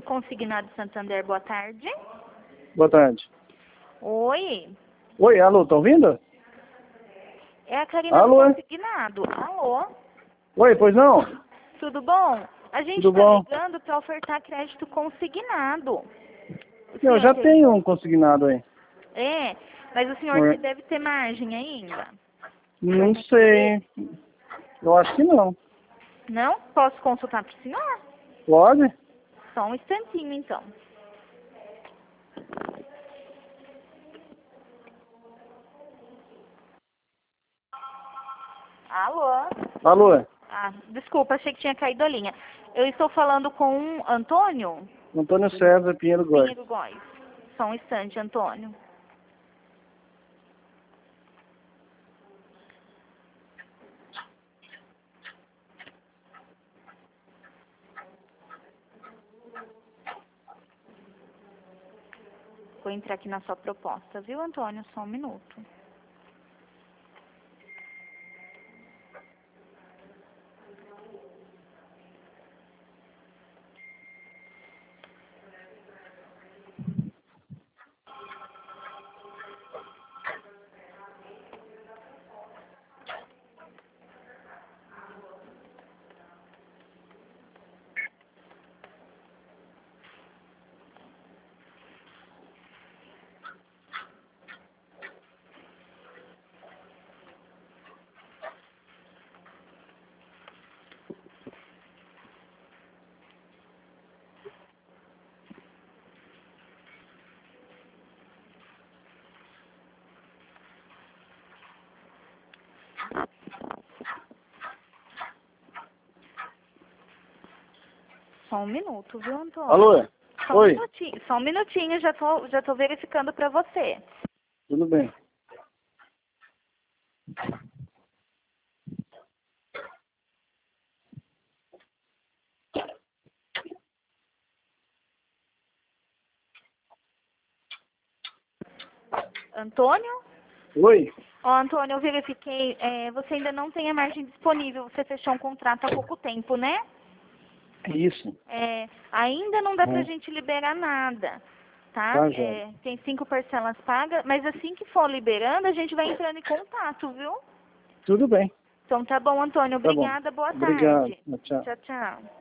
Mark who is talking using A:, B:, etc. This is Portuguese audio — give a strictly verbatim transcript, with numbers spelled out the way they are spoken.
A: Consignado Santander, boa tarde.
B: Boa tarde.
A: Oi.
B: Oi, alô, tá ouvindo?
A: É a Karina
B: Alô?
A: do Consignado. Alô?
B: Oi, pois não?
A: Tudo bom? A gente
B: Tudo
A: tá
B: bom?
A: ligando para ofertar crédito consignado. O
B: Eu
A: senhor
B: já
A: tem-
B: tenho um consignado aí.
A: É, mas o senhor
B: Oi.
A: você deve ter margem ainda.
B: Não sei. Eu acho que não.
A: Não? Posso consultar para o senhor?
B: Pode?
A: Só um instantinho, então. Alô?
B: Alô?
A: Ah, desculpa, achei que tinha caído a linha. Eu estou falando com um Antônio
B: Antônio César Pinheiro Góes.
A: Pinheiro Góes. Só um instante, Antônio. Vou entrar aqui na sua proposta, viu, Antônio? Só um minuto. Só um minuto, viu, Antônio?
B: Alô?
A: Só um
B: Oi.
A: minutinho, só um minutinho, já tô, já tô verificando para você.
B: Tudo bem.
A: Antônio?
B: Oi.
A: Ó, Antônio, eu verifiquei, é, você ainda não tem a margem disponível, você fechou um contrato há pouco tempo, né?
B: Isso.
A: É, ainda não dá pra
B: Hum.
A: gente liberar nada, tá?
B: Tá, joia.
A: É, tem cinco parcelas pagas, mas assim que for liberando, a gente vai entrando em contato, viu?
B: Tudo bem.
A: Então tá bom, Antônio.
B: Tá bom.
A: Obrigada, boa
B: Obrigado.
A: tarde.
B: Tchau.
A: Tchau, tchau.